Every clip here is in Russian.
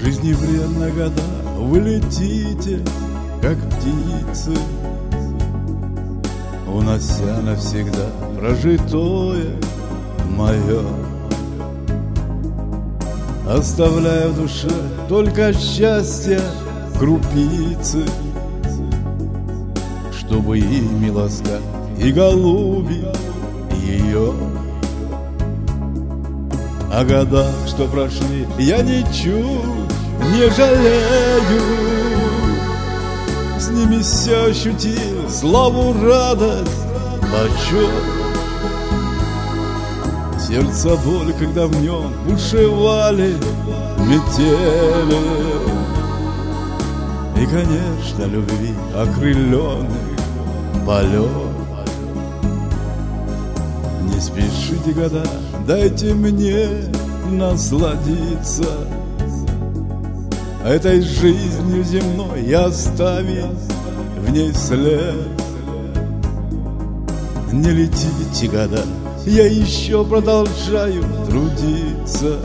жизни вредно года, вы летите, как птицы, унося навсегда прожитое мое, оставляя в душе только счастье крупицы, чтобы ими ласкать и голуби ее. О годах, что прошли, я ничуть не жалею. С ними все ощутил, славу, радость, почет. Сердце боль, когда в нем бушевали метели. И, конечно, любви окрыленный полет. Не спешите года, дайте мне насладиться этой жизнью земной и оставить в ней след. Не летите года, я еще продолжаю трудиться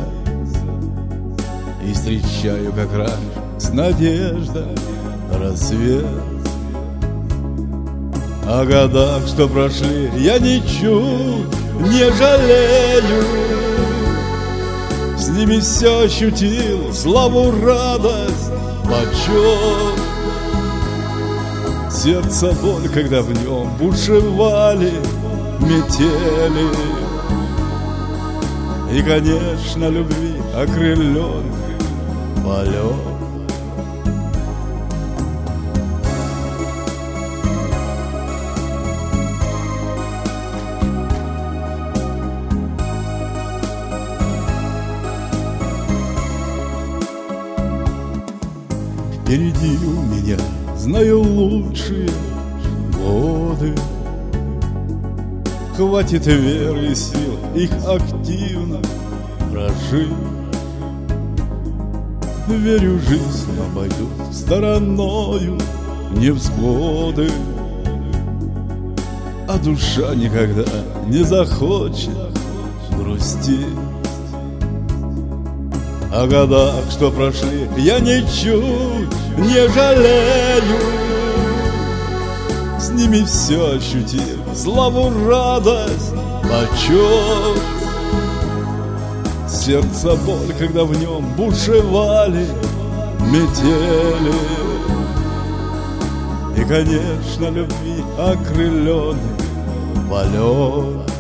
и встречаю как раньше с надеждой рассвет. О годах, что прошли, я ничуть не жалею. С ними все ощутил, славу, радость, почет. Сердце боль, когда в нем бушевали метели. И, конечно, любви окрыленный полет. Впереди у меня, знаю, лучшие годы. Хватит веры и сил их активно прожить. Верю, жизнь обойдут стороною невзгоды, а душа никогда не захочет грустить. О годах, что прошли, я ничуть не жалею. С ними все ощутил, славу, радость, почет. Сердце боль, когда в нем бушевали метели. И, конечно, любви окрыленный полет.